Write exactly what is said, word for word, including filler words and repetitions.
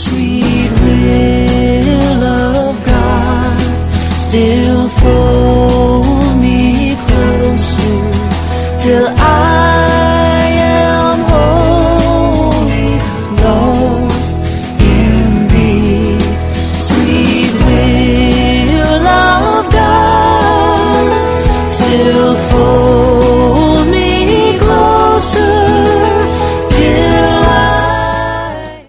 Sweet will of God, still fold me closer till I am wholly lost in Thee. Sweet will of God, still fold